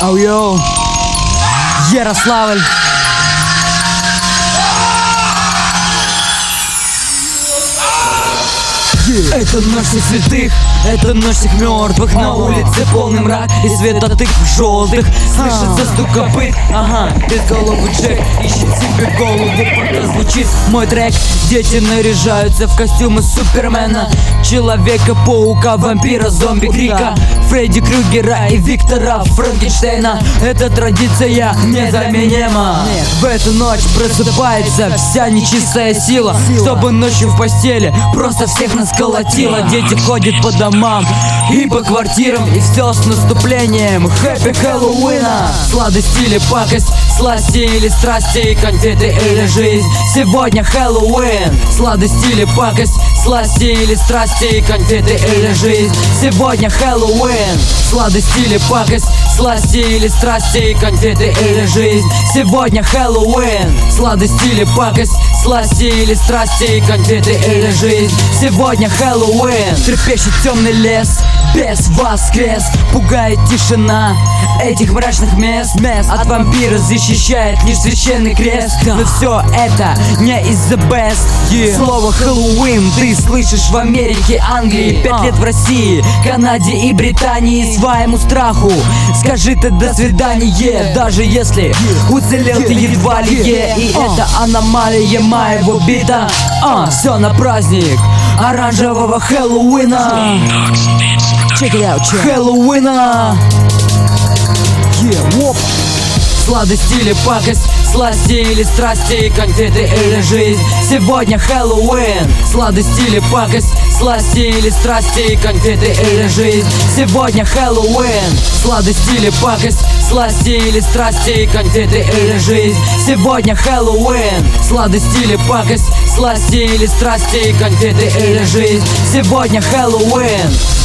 Йоу, Ярославль. Это ночь всех святых, это ночь всех мертвых. На улице полный мрак и свет от тыкв желтых. Слышится стук копыт, без головы Джек ищет себе голову, пока звучит мой трек. Дети наряжаются в костюмы Супермена, Человека-паука, вампира, зомби, Крика, Фредди Крюгера и Виктора Франкенштейна. Эта традиция незаменима. В эту ночь просыпается вся нечистая сила, чтобы ночью в постели просто всех нас колотило. Дети ходят по домам и по квартирам, и все с наступлением Хэппи Хэллоуина. Сладость или пакость, сласти или страсти, конфеты или жизнь. Сегодня Хэллоуин. Сладость или пакость, сласти или страсти, конфеты или жизнь. Сегодня Хэллоуин. Сладость или пакость, сласти или страсти, конфеты или жизнь. Сегодня Хэллоуин. Сладость или пакость, сласти или страсти, конфеты или жизнь. Сегодня Хэллоуин. Трепещет темный лес, без воскрес. Пугает тишина этих мрачных мест. От вампира защищает лишь священный крест. Но все это не из the best. Слово Хэллоуин ты слышишь в Америке, Англии, 5 лет в России, Канаде и Британии. Своему страху скажи ты до свидания, даже если уцелел ты едва ли. И это аномалия моего бита. Все на праздник оранжевого Хэллоуина. Check it out, Хэллоуина. Сладость или пакость, сласти или страсти, конфеты или жизнь. Сегодня Хэллоуин. Сладость или пакость, сласти или страсти, конфеты или жизнь. Сегодня Хэллоуин. Сладость или пакость, сласти или страсти, конфеты или жизнь. Сегодня Хэллоуин. Сладость или пакость, сласти или страсти, конфеты или жизнь. Сегодня Хэллоуин.